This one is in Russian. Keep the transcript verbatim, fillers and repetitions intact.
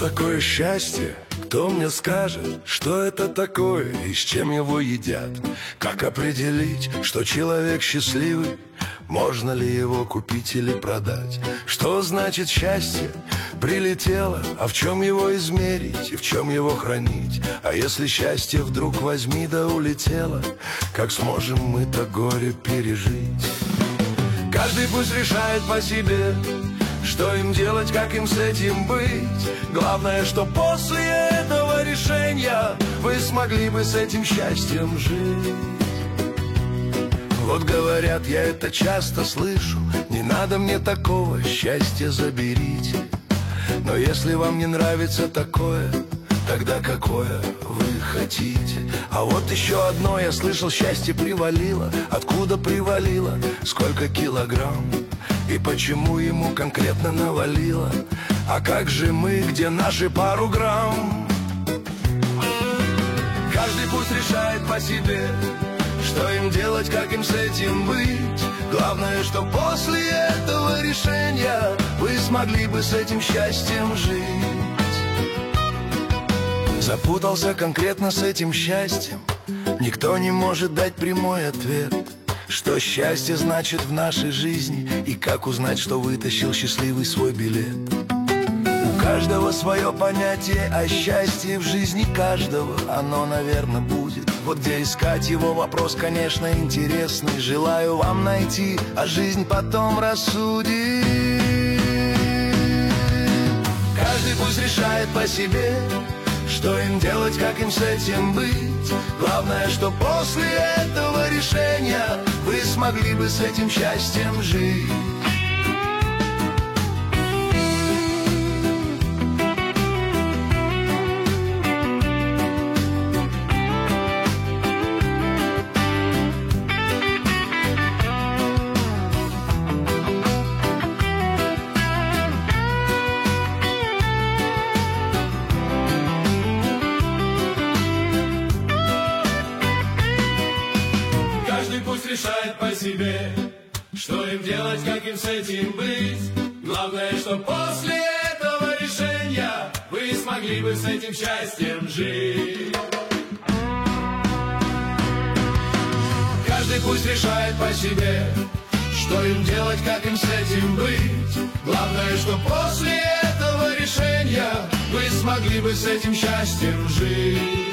такое счастье? Кто мне скажет, что это такое и с чем его едят? Как определить, что человек счастливый? Можно ли его купить или продать? Что значит счастье? Прилетело, а в чем его измерить и в чем его хранить? А если счастье вдруг возьми да улетело, как сможем мы-то горе пережить? Каждый пусть решает по себе, что им делать, как им с этим быть. Главное, что после этого решения вы смогли бы с этим счастьем жить. Вот говорят, я это часто слышу: не надо мне такого, счастья заберите. Но если вам не нравится такое, тогда какое вы хотите? А вот еще одно я слышал: счастье привалило. Откуда привалило? Сколько килограмм? И почему ему конкретно навалило? А как же мы, где наши пару грамм? Каждый пусть решает по себе, что им делать, как им с этим быть. Главное, что после этого решения вы смогли бы с этим счастьем жить. Запутался конкретно с этим счастьем, никто не может дать прямой ответ. Что счастье значит в нашей жизни, и как узнать, что вытащил счастливый свой билет? У каждого свое понятие о счастье в жизни каждого, оно, наверное, будет. Вот где искать его, вопрос, конечно, интересный. Желаю вам найти, а жизнь потом рассудит. Каждый пусть решает по себе, что им делать, как им с этим быть. Главное, что после этого решения вы смогли бы с этим счастьем жить. Пусть решает по себе, что им делать, как им с этим быть. Главное, что после этого решения вы смогли бы с этим счастьем жить. Каждый пусть решает по себе, что им делать, как им с этим быть. Главное, что после этого решения вы смогли бы с этим счастьем жить.